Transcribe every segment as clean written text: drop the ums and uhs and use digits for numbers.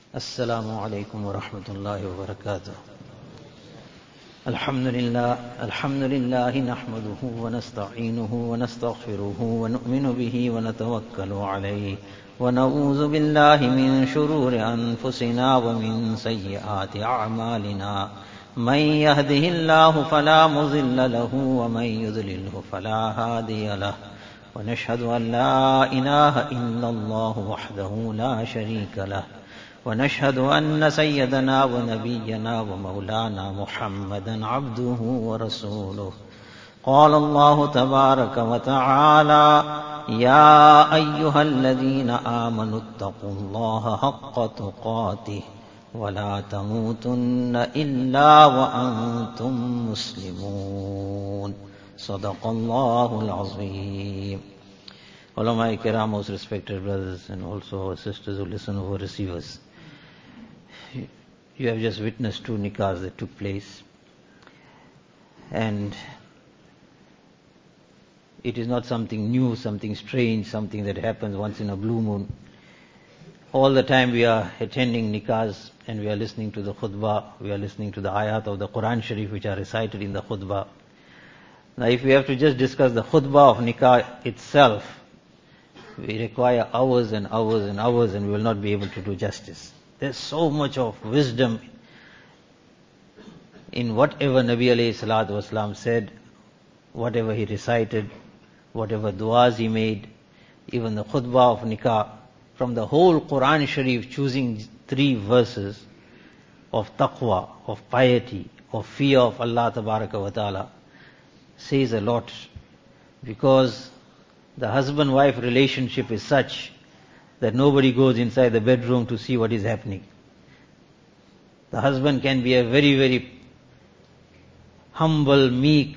السلام عليكم ورحمة الله وبركاته. الحمد لله نحمده ونستعينه ونستغفره ونؤمن به ونتوكل عليه ونعوذ بالله من شرور أنفسنا ومن سيئات أعمالنا. من يهده الله فلا مضل له ومن يضلله فلا هادي له، ونشهد أن لا إله إلا الله وحده لا شريك له، ونشهد أن سيدنا ونبينا ومولانا محمدا عبده ورسوله. قال الله تبارك وتعالى: يا أيها الذين آمنوا اتقوا الله حق تقاته ولا تموتن إلا وأنتم مسلمون. صدق الله العظيم. Ulama Kiram, most respected brothers, and also our sisters who listen over receivers. You have just witnessed 2 nikahs that took place, and it is not something new, something strange, something that happens once in a blue moon. All the time we are attending nikahs and we are listening to the khutbah, we are listening to the ayat of the Quran Sharif which are recited in the khutbah. Now if we have to just discuss the khutbah of nikah itself, we require hours and hours and hours, and we will not be able to do justice. There's so much of wisdom in whatever Nabi alayhi salatu wasalam said, whatever he recited, whatever du'as he made, even the khutbah of nikah. From the whole Quran Sharif, choosing 3 verses of taqwa, of piety, of fear of Allah tabaraka wa ta'ala says a lot, because the husband-wife relationship is such that nobody goes inside the bedroom to see what is happening. The husband can be a very, very humble, meek,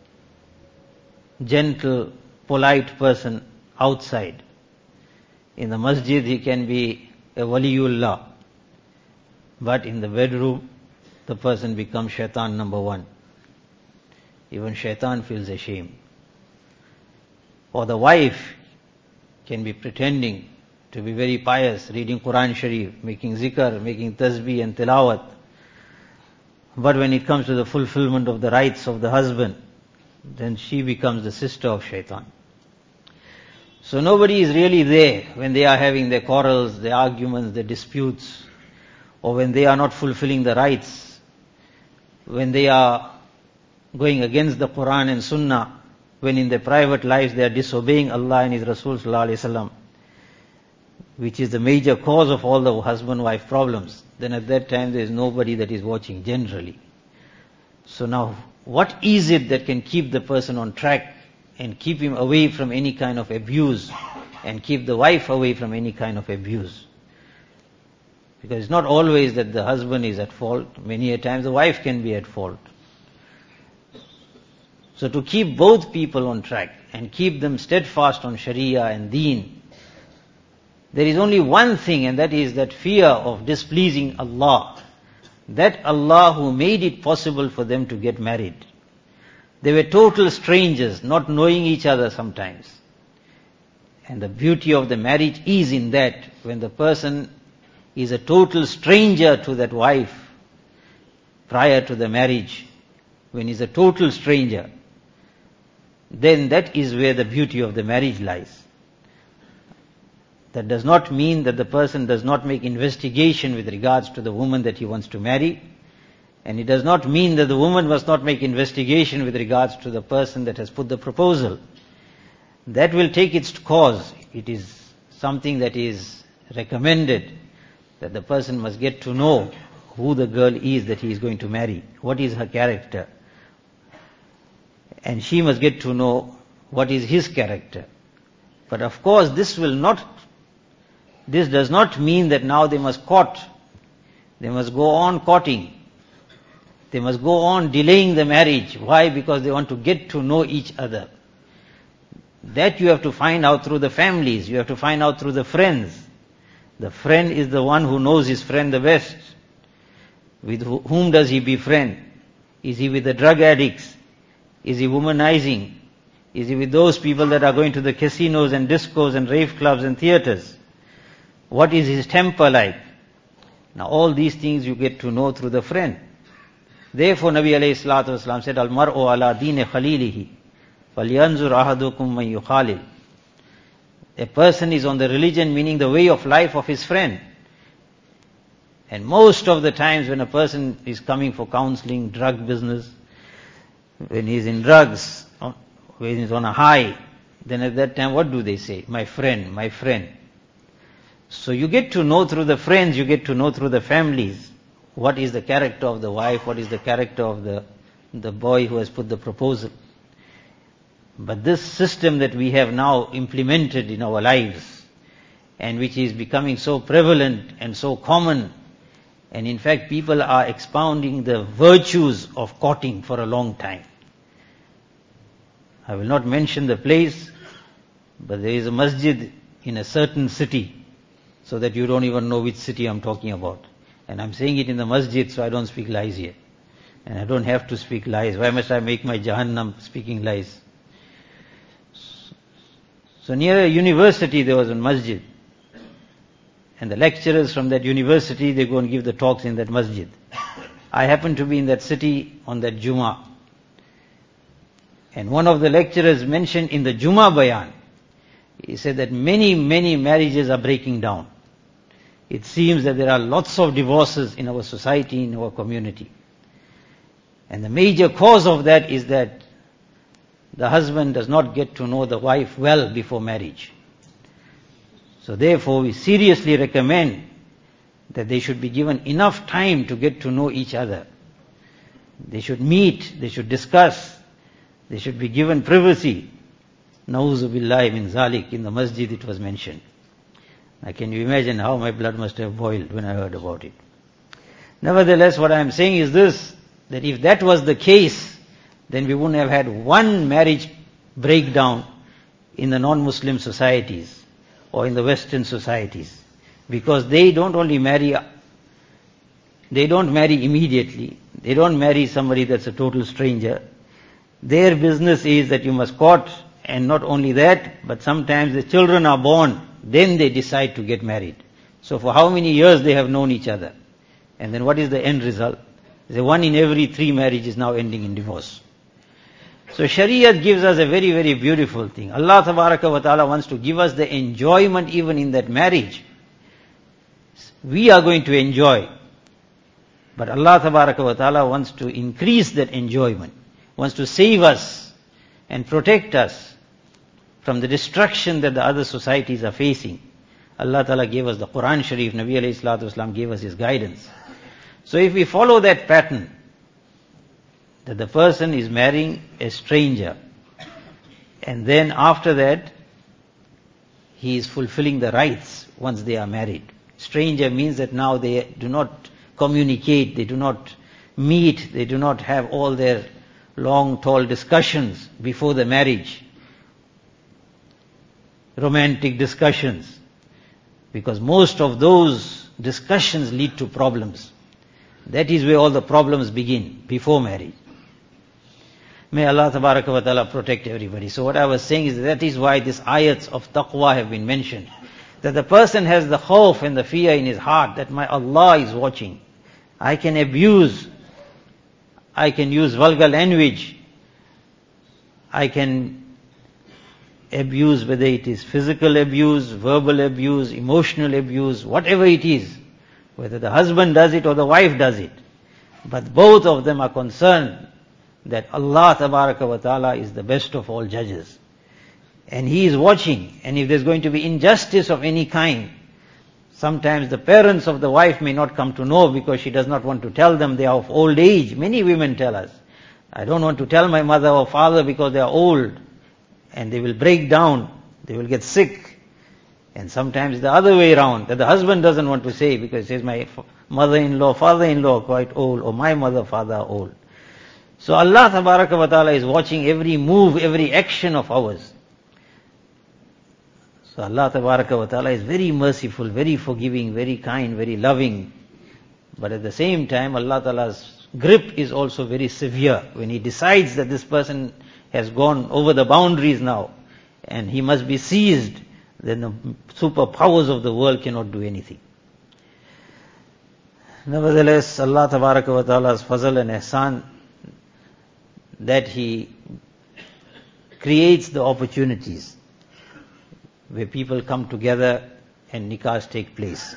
gentle, polite person outside. In the masjid he can be a waliullah, but in the bedroom the person becomes shaitan number 1. Even shaitan feels ashamed. Or the wife can be pretending to be very pious, reading Quran Sharif, making zikr, making tasbih and tilawat. But when it comes to the fulfillment of the rights of the husband, then she becomes the sister of shaitan. So nobody is really there when they are having their quarrels, their arguments, their disputes, or when they are not fulfilling the rights, when they are going against the Quran and Sunnah, when in their private lives they are disobeying Allah and His Rasul sallallahu alaihi wasallam, which is the major cause of all the husband-wife problems, then at that time there is nobody that is watching generally. So now, what is it that can keep the person on track and keep him away from any kind of abuse, and keep the wife away from any kind of abuse? Because it's not always that the husband is at fault. Many a times the wife can be at fault. So to keep both people on track and keep them steadfast on Sharia and Deen, there is only one thing, and that is that fear of displeasing Allah. That Allah who made it possible for them to get married. They were total strangers, not knowing each other sometimes. And the beauty of the marriage is in that when the person is a total stranger to that wife prior to the marriage, when he's a total stranger, then that is where the beauty of the marriage lies. That does not mean that the person does not make investigation with regards to the woman that he wants to marry, and it does not mean that the woman must not make investigation with regards to the person that has put the proposal. That will take its course. It is something that is recommended, that the person must get to know who the girl is that he is going to marry, what is her character. And she must get to know what is his character. But of course this does not mean that now they must court. They must go on courting. They must go on delaying the marriage. Why? Because they want to get to know each other. That you have to find out through the families. You have to find out through the friends. The friend is the one who knows his friend the best. With whom does he befriend? Is he with the drug addicts? Is he womanizing? Is he with those people that are going to the casinos and discos and rave clubs and theaters? What is his temper like? Now all these things you get to know through the friend. Therefore Nabi alayhi salatu wasalam said, Al-mar'u ala deen khalilihi, falyanzur ahadukum man yukhalil. A person is on the religion, meaning the way of life of his friend. And most of the times when a person is coming for counseling, drug business, when he's in drugs, when he's on a high, then at that time what do they say? My friend, my friend. So you get to know through the friends, you get to know through the families, what is the character of the wife, what is the character of the boy who has put the proposal. But this system that we have now implemented in our lives, and which is becoming so prevalent and so common, and in fact people are expounding the virtues of courting for a long time. I will not mention the place, but there is a masjid in a certain city, so that you don't even know which city I'm talking about. And I'm saying it in the masjid, so I don't speak lies here. And I don't have to speak lies. Why must I make my Jahannam speaking lies? So near a university there was a masjid. And the lecturers from that university, they go and give the talks in that masjid. I happened to be in that city on that Jummah. And one of the lecturers mentioned in the Jummah bayan, he said that many marriages are breaking down. It seems that there are lots of divorces in our society, in our community. And the major cause of that is that the husband does not get to know the wife well before marriage. So therefore we seriously recommend that they should be given enough time to get to know each other. They should meet, they should discuss, they should be given privacy. Na'uzu billahi min zalik, in the masjid it was mentioned. Now can you imagine how my blood must have boiled when I heard about it. Nevertheless, what I am saying is this, that if that was the case, then we wouldn't have had one marriage breakdown in the non-Muslim societies or in the Western societies. Because they don't only marry, they don't marry immediately, they don't marry somebody that's a total stranger. Their business is that you must court, and not only that, but sometimes the children are born, then they decide to get married. So for how many years they have known each other? And then what is the end result? The 1 in every 3 marriages now ending in divorce. So Shariat gives us a very, very beautiful thing. Allah Tabaraka wa Ta'ala wants to give us the enjoyment even in that marriage. We are going to enjoy. But Allah Tabaraka wa Ta'ala wants to increase that enjoyment. Wants to save us and protect us from the destruction that the other societies are facing. Allah Ta'ala gave us the Quran Sharif, Nabi alayhi salatu wasalam gave us his guidance. So if we follow that pattern, that the person is marrying a stranger, and then after that, he is fulfilling the rights once they are married. Stranger means that now they do not communicate, they do not meet, they do not have all their long, tall discussions before the marriage. Romantic discussions. Because most of those discussions lead to problems. That is where all the problems begin, before marriage. May Allah Tabaraka wa Ta'ala protect everybody. So what I was saying is that is why these ayats of taqwa have been mentioned. That the person has the khawf and the fear in his heart that my Allah is watching. I can abuse, I can use vulgar language, I can abuse, whether it is physical abuse, verbal abuse, emotional abuse, whatever it is, whether the husband does it or the wife does it. But both of them are concerned that Allah Tabaraka wa Ta'ala is the best of all judges. And He is watching, and if there's going to be injustice of any kind, sometimes the parents of the wife may not come to know because she does not want to tell them, they are of old age. Many women tell us, I don't want to tell my mother or father because they are old, and they will break down, they will get sick. And sometimes the other way around, that the husband doesn't want to say because he says, my mother-in-law, father-in-law are quite old, or my mother, father are old. So Allah Tabaraka wa Ta'ala is watching every move, every action of ours. So Allah Tabaraka wa Ta'ala is very merciful, very forgiving, very kind, very loving. But at the same time, Allah Ta'ala's grip is also very severe. When He decides that this person has gone over the boundaries now, and he must be seized, then the superpowers of the world cannot do anything. Nevertheless, Allah Tabaraka wa Ta'ala's fazl and ihsan, that He creates the opportunities where people come together and nikahs take place.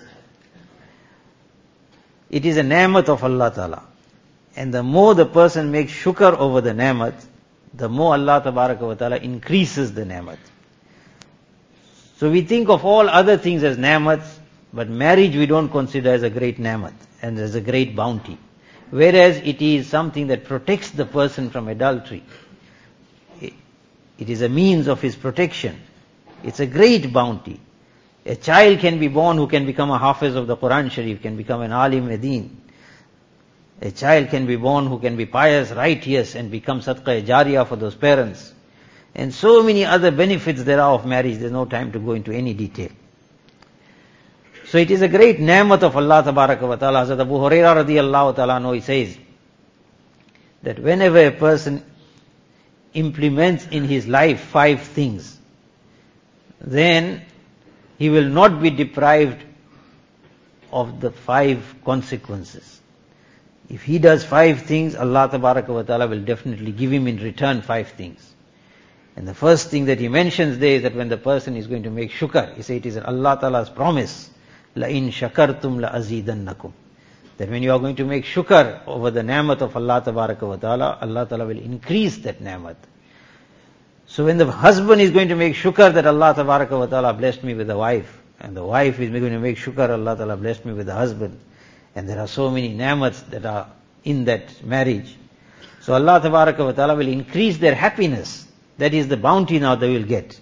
It is a ni'mat of Allah Ta'ala. And the more the person makes shukr over the ni'mat, the more Allah Tabaraka wa Ta'ala increases the ni'mat. So we think of all other things as ni'mats, but marriage we don't consider as a great ni'mat and as a great bounty. Whereas it is something that protects the person from adultery. It is a means of his protection. It's a great bounty. A child can be born who can become a hafiz of the Quran Sharif, can become an alim deen. A child can be born who can be pious, righteous, and become sadqa jariyah for those parents. And so many other benefits there are of marriage. There's no time to go into any detail. So it is a great ni'mat of Allah Tabaraka wa Ta'ala. Hazrat Abu Hurairah radiyallahu ta'ala anhu, he says that whenever a person implements in his life 5 things, then he will not be deprived of the 5 consequences. If he does 5 things, Allah Tabaraka wa Ta'ala will definitely give him in return 5 things. And the first thing that he mentions there is that when the person is going to make shukr, he says it is Allah Ta'ala's promise, لَإِن شَكَرْتُمْ لَأَزِيدَنَّكُمْ, that when you are going to make shukr over the ni'mat of Allah Tabaraka wa Ta'ala, Allah Ta'ala will increase that ni'mat. So when the husband is going to make shukr that Allah Tabaraka wa Ta'ala blessed me with a wife, and the wife is going to make shukr Allah Ta'ala blessed me with a husband, and there are so many ni'mats that are in that marriage, so Allah Tabaraka wa Ta'ala will increase their happiness. That is the bounty now they will get.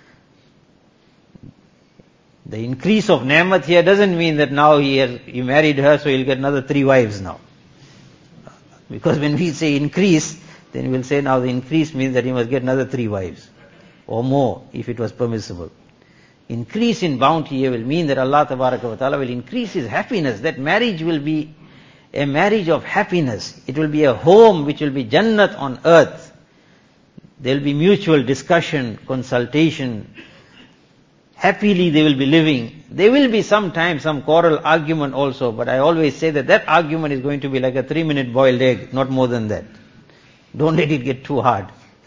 The increase of ni'mat here doesn't mean that now he married her, so he'll get another 3 wives now. Because when we say increase, then we'll say now the increase means that he must get another 3 wives. Or more, if it was permissible. Increase in bounty here will mean that Allah Tabaraka wa Ta'ala will increase his happiness. That marriage will be a marriage of happiness. It will be a home which will be Jannat on earth. There will be mutual discussion, consultation. Happily they will be living. There will be sometimes some quarrel, argument also, but I always say that argument is going to be like a 3-minute boiled egg, not more than that. Don't let it get too hard.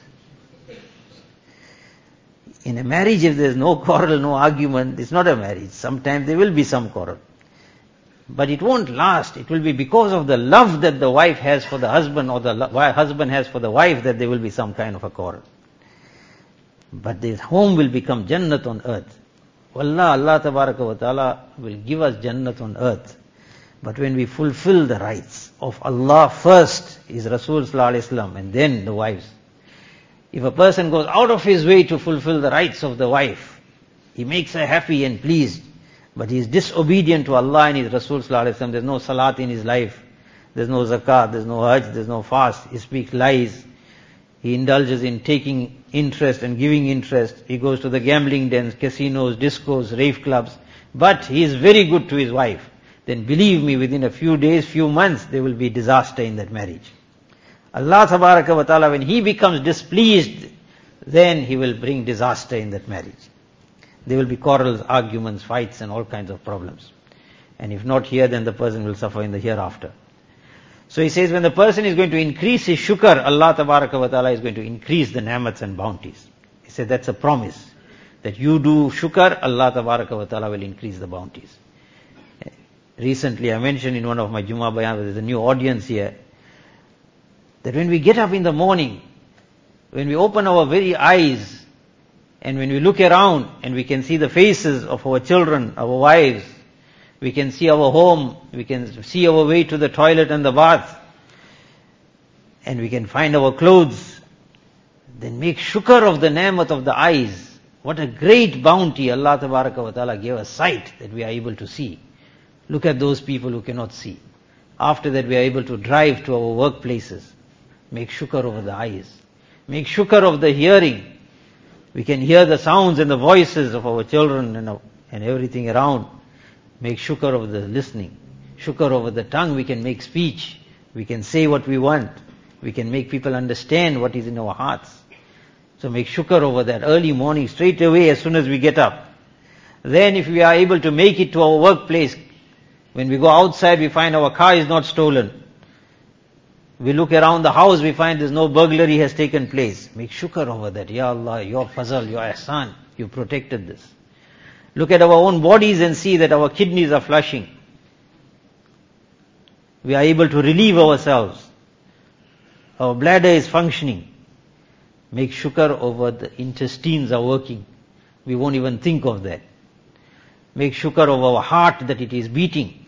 In a marriage, if there is no quarrel, no argument, it's not a marriage. Sometimes there will be some quarrel. But it won't last. It will be because of the love that the wife has for the husband or the husband has for the wife that there will be some kind of a quarrel. But the home will become Jannat on earth. Wallah, Allah Tabaraka wa Ta'ala will give us Jannat on earth. But when we fulfill the rights of Allah first, is Rasul Sallallahu Alaihi Wasallam, and then the wives. If a person goes out of his way to fulfill the rights of the wife, he makes her happy and pleased, but he is disobedient to Allah and His Rasul Sallallahu Alaihi Wasallam. There's no salat in his life. There's no zakat, there's no hajj, there's no fast. He speaks lies. He indulges in taking interest and giving interest. He goes to the gambling dens, casinos, discos, rave clubs. But he is very good to his wife. Then believe me, within a few days, few months, there will be disaster in that marriage. Allah Tabaraka wa Ta'ala, when He becomes displeased, then He will bring disaster in that marriage. There will be quarrels, arguments, fights and all kinds of problems. And if not here, then the person will suffer in the hereafter. So he says when the person is going to increase his shukr, Allah Tabaraka wa Ta'ala is going to increase the ni'mats and bounties. He said that's a promise. That you do shukr, Allah Tabaraka wa Ta'ala will increase the bounties. Recently I mentioned in one of my Jummah bayan, there's a new audience here, that when we get up in the morning, when we open our very eyes, and when we look around and we can see the faces of our children, our wives, we can see our home, we can see our way to the toilet and the bath, and we can find our clothes, then make shukr of the ni'mat of the eyes. What a great bounty Allah Tabaraka wa Ta'ala gave us sight that we are able to see. Look at those people who cannot see. After that we are able to drive to our workplaces. Make shukr over the eyes. Make shukr of the hearing. We can hear the sounds and the voices of our children and everything around. Make shukr over the listening. Shukr over the tongue. We can make speech. We can say what we want. We can make people understand what is in our hearts. So make shukr over that early morning, straight away as soon as we get up. Then if we are able to make it to our workplace, When we go outside, we find our car is not stolen. We look around the house, we find there's no burglary has taken place. Make shukr over that. Ya Allah, your fazal, your ihsan, you protected this. Look at our own bodies and see that our kidneys are flushing. We are able to relieve ourselves. Our bladder is functioning. Make shukr over the intestines are working. We won't even think of that. Make shukr over our heart that it is beating.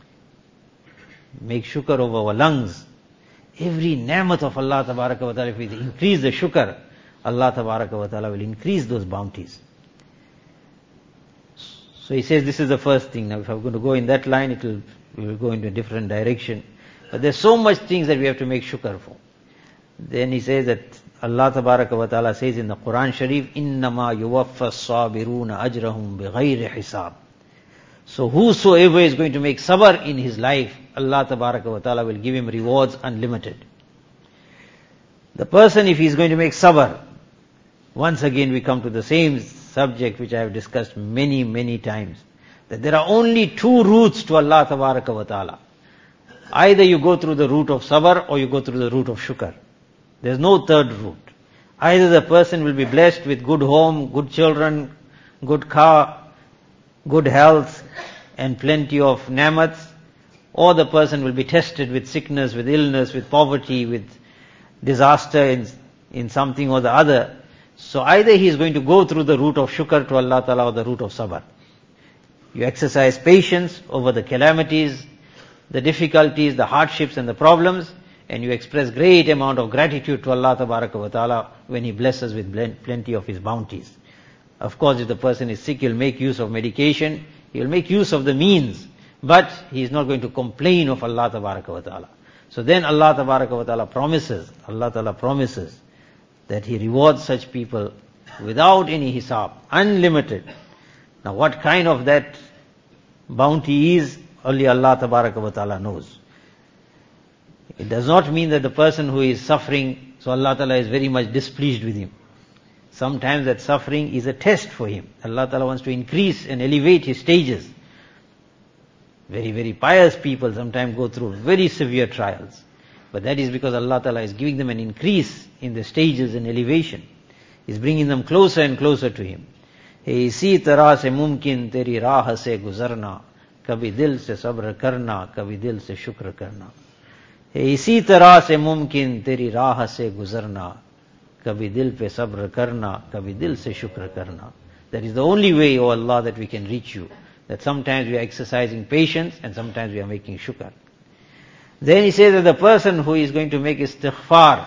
Make shukr over our lungs. Every ni'mat of Allah Tabaraka wa Ta'ala, if we increase the shukr, Allah Tabaraka wa Ta'ala will increase those bounties. So he says this is the first thing. Now if I'm going to go in that line, we will go into a different direction. But there's so much things that we have to make shukr for. Then he says that Allah Tabaraka wa Ta'ala says in the Quran Sharif, إِنَّمَا يُوَفَّ الصَّابِرُونَ أَجْرَهُمْ بِغَيْرِ حِسَابٍ. So whosoever is going to make sabr in his life, Allah Tabaraka wa Ta'ala will give him rewards unlimited. The person, if he is going to make sabr, once again we come to the same subject which I have discussed many, many times, that there are only two routes to Allah Tabaraka wa Ta'ala. Either you go through the route of sabr or you go through the route of shukr. There is no third route. Either the person will be blessed with good home, good children, good car, good health, and plenty of ni'mats, or the person will be tested with sickness, with illness, with poverty, with disaster in something or the other. So either he is going to go through the route of shukr to Allah Ta'ala or the route of sabr. You exercise patience over the calamities, the difficulties, the hardships and the problems, and you express great amount of gratitude to Allah Tabaraka wa Ta'ala when He blesses with plenty of His bounties. Of course, if the person is sick, he'll make use of medication, he'll make use of the means, but he is not going to complain of Allah Tabaraka wa Ta'ala. So then Allah Tabaraka wa Ta'ala promises that He rewards such people without any hisab, unlimited. Now what kind of that bounty is, only Allah Tabaraka wa Ta'ala knows. It does not mean that the person who is suffering, so Allah Ta'ala is very much displeased with him. Sometimes that suffering is a test for him. Allah Ta'ala wants to increase and elevate his stages. Very, very pious people sometimes go through very severe trials. But that is because Allah Ta'ala is giving them an increase in the stages and elevation. He's bringing them closer and closer to Him. Hey, isi tarah se mumkin teri raah se guzarna, kabhi dil se sabr karna, kabhi dil se shukr karna. Hey, isi tarah se mumkin teri raah se guzarna, kabhi dil pe sabr karna, kabhi dil se shukr karna. That is the only way, O Allah, that we can reach You. That sometimes we are exercising patience and sometimes we are making shukr. Then he says that the person who is going to make istighfar,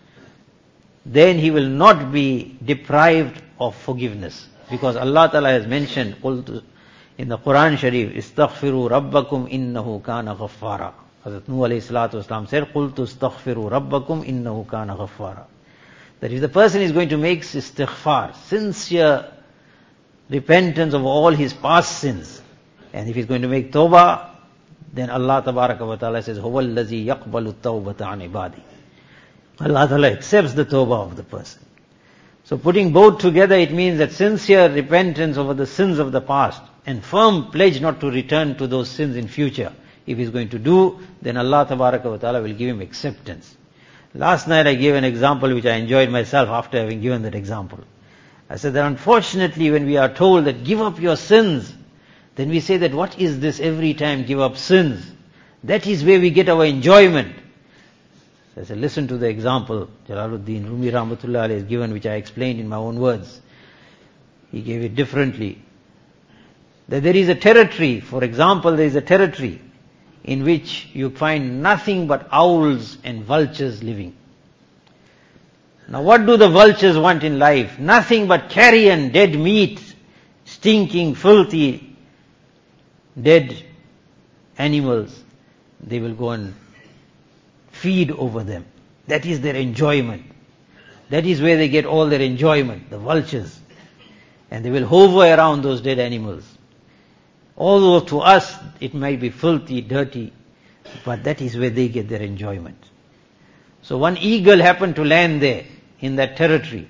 then he will not be deprived of forgiveness. Because Allah Ta'ala has mentioned in the Quran Sharif, istaghfiru rabbakum innahu kana ghaffara. Hazrat Nuh alayhi salatu wasalam said, qultu istaghfiru rabbakum innahu kana ghaffara. That if the person is going to make istighfar, sincere repentance of all his past sins, and if he's going to make tawbah, then Allah Tabaraka wa Ta'ala says, huwa allazi yaqbalu tawbata an ibadi. Allah Ta'ala accepts the tawbah of the person. So putting both together, it means that sincere repentance over the sins of the past and firm pledge not to return to those sins in future. If he's going to do, then Allah Tabaraka wa Ta'ala will give him acceptance. Last night I gave an example which I enjoyed myself after having given that example. I said that unfortunately when we are told that give up your sins, then we say that what is this every time give up sins? That is where we get our enjoyment. So I said listen to the example Jalaluddin Rumi Rahmatullah Alayhi has given, which I explained in my own words. He gave it differently. That there is a territory, for example there is a territory in which you find nothing but owls and vultures living. Now what do the vultures want in life? Nothing but carrion, dead meat, stinking, filthy, dead animals. They will go and feed over them. That is their enjoyment. That is where they get all their enjoyment, the vultures. And they will hover around those dead animals. Although to us it might be filthy, dirty, but that is where they get their enjoyment. So one eagle happened to land there, in that territory.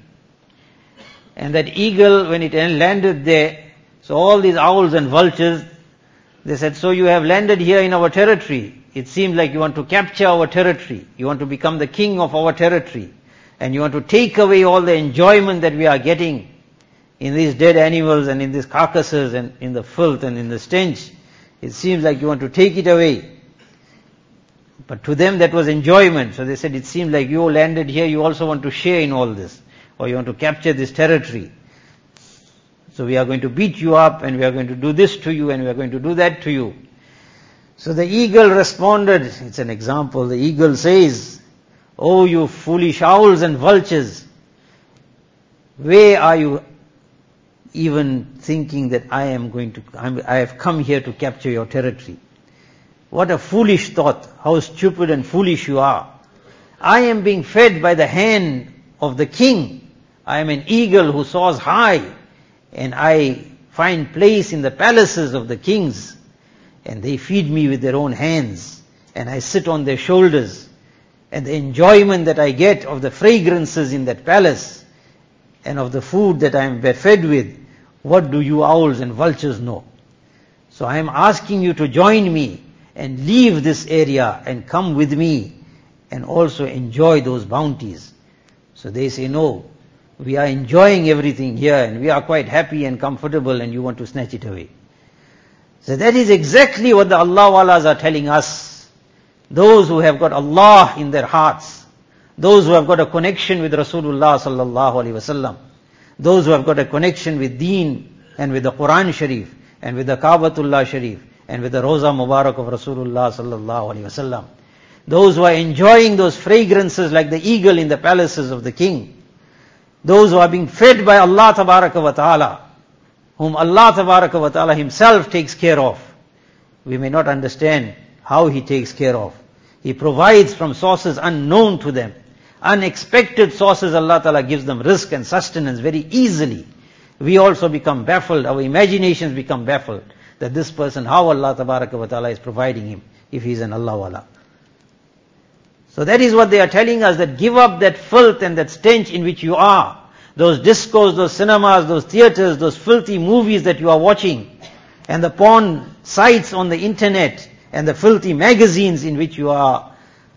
And that eagle, when it landed there, so all these owls and vultures, They said, so you have landed here in our territory. It seems like you want to capture our territory. You want to become the king of our territory. And you want to take away all the enjoyment that we are getting in these dead animals and in these carcasses and in the filth and in the stench. It seems like you want to take it away. But to them that was enjoyment. So they said, it seems like you landed here, you also want to share in all this. Or you want to capture this territory. So we are going to beat you up and we are going to do this to you and we are going to do that to you. So the eagle responded, it's an example, the eagle says, oh you foolish owls and vultures, where are you even thinking that I have come here to capture your territory? What a foolish thought, how stupid and foolish you are. I am being fed by the hand of the king. I am an eagle who soars high and I find place in the palaces of the kings and they feed me with their own hands and I sit on their shoulders and the enjoyment that I get of the fragrances in that palace and of the food that I am fed with, what do you owls and vultures know? So I am asking you to join me and leave this area and come with me and also enjoy those bounties. So they say, no, we are enjoying everything here and we are quite happy and comfortable and you want to snatch it away. So that is exactly what the Allah Walas are telling us. Those who have got Allah in their hearts, those who have got a connection with Rasulullah sallallahu alaihi wasallam, those who have got a connection with Deen and with the Quran Sharif and with the Kaabatullah Sharif and with the Roza Mubarak of Rasulullah sallallahu alaihi wasallam, those who are enjoying those fragrances like the eagle in the palaces of the king, those who are being fed by Allah Tabaraka wa Ta'ala, whom Allah Tabaraka wa Ta'ala himself takes care of. We may not understand how he takes care of. He provides from sources unknown to them. Unexpected sources Allah Ta'ala gives them rizq and sustenance very easily. We also become baffled, our imaginations become baffled, that this person, how Allah Tabaraka wa Ta'ala is providing him, if he is an Allah Wala. So that is what they are telling us, that give up that filth and that stench in which you are. Those discos, those cinemas, those theaters, those filthy movies that you are watching, and the porn sites on the internet, and the filthy magazines in which you are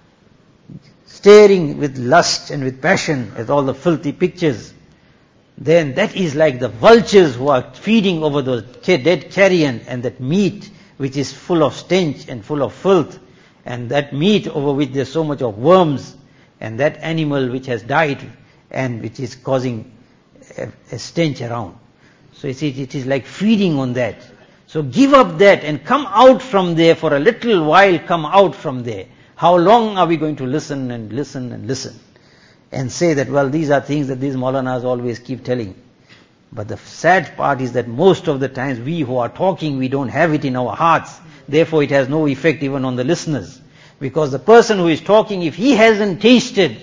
staring with lust and with passion at all the filthy pictures, then that is like the vultures who are feeding over those dead carrion and that meat which is full of stench and full of filth, and that meat over which there is so much of worms, and that animal which has died and which is causing a stench around. So it is like feeding on that. So give up that and come out from there for a little while, come out from there. How long are we going to listen and listen and listen? And say that, well, these are things that these Maulanas always keep telling. But the sad part is that most of the times we who are talking, we don't have it in our hearts. Therefore it has no effect even on the listeners. Because the person who is talking, if he hasn't tasted,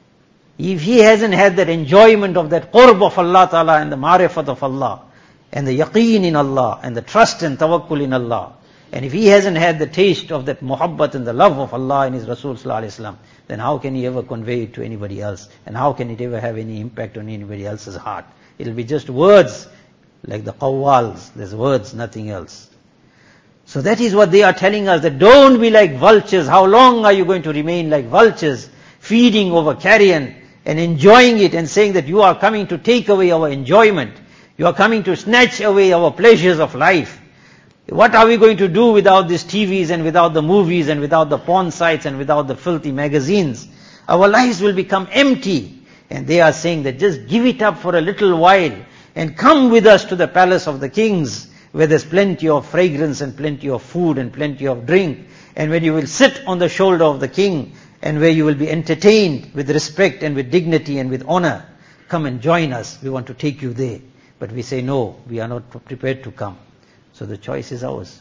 if he hasn't had that enjoyment of that qurb of Allah Ta'ala and the marifat of Allah, and the yaqeen in Allah, and the trust and tawakkul in Allah, and if he hasn't had the taste of that muhabbat and the love of Allah and His Rasul Sallallahu Alaihi Wasallam, then how can he ever convey it to anybody else? And how can it ever have any impact on anybody else's heart? It'll be just words, like the qawwals, there's words, nothing else. So that is what they are telling us, that don't be like vultures. How long are you going to remain like vultures, feeding over carrion and enjoying it and saying that you are coming to take away our enjoyment? You are coming to snatch away our pleasures of life. What are we going to do without these TVs and without the movies and without the porn sites and without the filthy magazines? Our lives will become empty. And they are saying that just give it up for a little while and come with us to the palace of the kings, where there's plenty of fragrance and plenty of food and plenty of drink, and where you will sit on the shoulder of the king and where you will be entertained with respect and with dignity and with honor. Come and join us. We want to take you there. But we say, no, we are not prepared to come. So the choice is ours.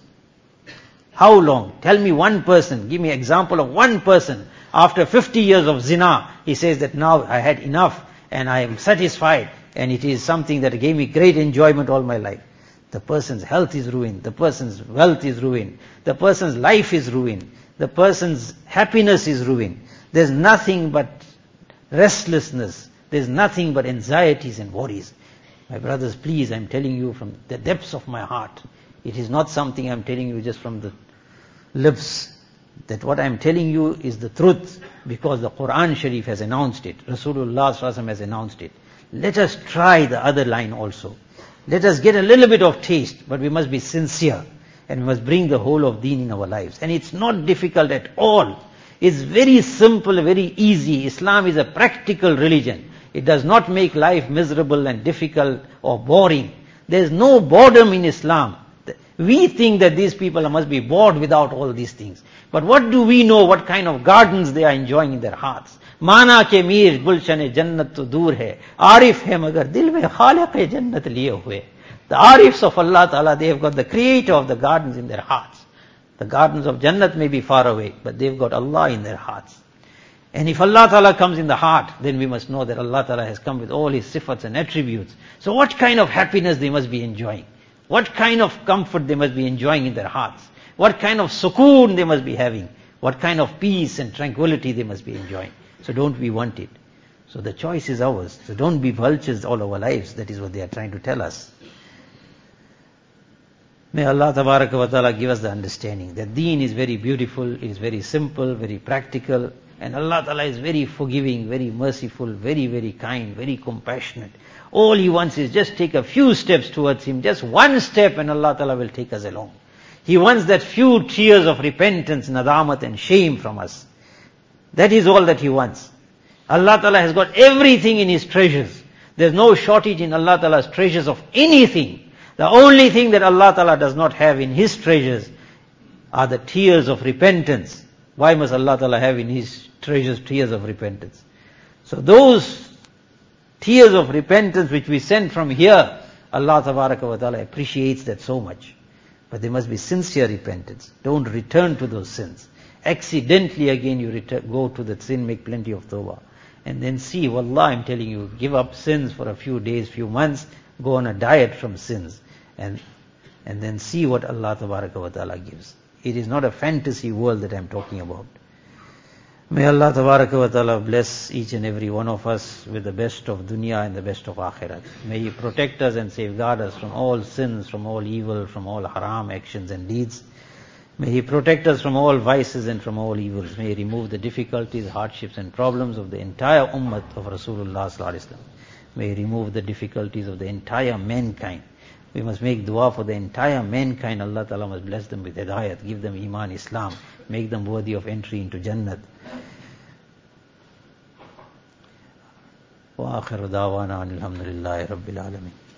How long? Tell me one person, give me an example of one person. After 50 years of zina, he says that now I had enough and I am satisfied and it is something that gave me great enjoyment all my life. The person's health is ruined, the person's wealth is ruined, the person's life is ruined, the person's happiness is ruined. There's nothing but restlessness, there's nothing but anxieties and worries. My brothers, please, I'm telling you from the depths of my heart, It is not something I'm telling you just from the lips. That what I'm telling you is the truth, because the Quran Sharif has announced it. Rasulullah sallallahu alaihi wasallam has announced it. Let us try the other line also. Let us get a little bit of taste, but we must be sincere. And we must bring the whole of deen in our lives. And it's not difficult at all. It's very simple, very easy. Islam is a practical religion. It does not make life miserable and difficult or boring. There's no boredom in Islam. We think that these people must be bored without all these things. But what do we know what kind of gardens they are enjoying in their hearts? Mana ke mir gulshan jannat to dur hai. Arif hai magar dil mein khaliq jannat liye hue. The arifs of Allah Ta'ala, they have got the creator of the gardens in their hearts. The gardens of Jannat may be far away, but they've got Allah in their hearts. And if Allah Ta'ala comes in the heart, then we must know that Allah Ta'ala has come with all His sifats and attributes. So what kind of happiness they must be enjoying? What kind of comfort they must be enjoying in their hearts? What kind of sukoon they must be having? What kind of peace and tranquility they must be enjoying? So don't we want it? So the choice is ours. So don't be vultures all our lives. That is what they are trying to tell us. May Allah Tabaraka wa Ta'ala give us the understanding that deen is very beautiful, it is very simple, very practical, and Allah Ta'ala is very forgiving, very merciful, very, very kind, very compassionate. All He wants is just take a few steps towards Him, just one step, and Allah Ta'ala will take us along. He wants that few tears of repentance, nadamat and shame from us. That is all that He wants. Allah Ta'ala has got everything in His treasures. There's no shortage in Allah Ta'ala's treasures of anything. The only thing that Allah Ta'ala does not have in His treasures are the tears of repentance. Why must Allah Ta'ala have in His treasures tears of repentance? So those tears of repentance which we send from here, Allah Ta'ala appreciates that so much. But there must be sincere repentance. Don't return to those sins. Accidentally again you go to that sin, make plenty of tawbah. And then see, wallah, I'm telling you, give up sins for a few days, few months, go on a diet from sins. And then see what Allah Ta'ala gives. It is not a fantasy world that I'm talking about. May Allah Ta'ala bless each and every one of us with the best of dunya and the best of akhirat. May He protect us and safeguard us from all sins, from all evil, from all haram actions and deeds. May He protect us from all vices and from all evils. May He remove the difficulties, hardships and problems of the entire ummah of Rasulullah Sallallahu Alaihi Wasallam. May He remove the difficulties of the entire mankind. We must make dua for the entire mankind. Allah Ta'ala must bless them with hidayat, give them iman, Islam, make them worthy of entry into Jannat. Wa akhiru da'wana alhamdulillahi rabbil alamin.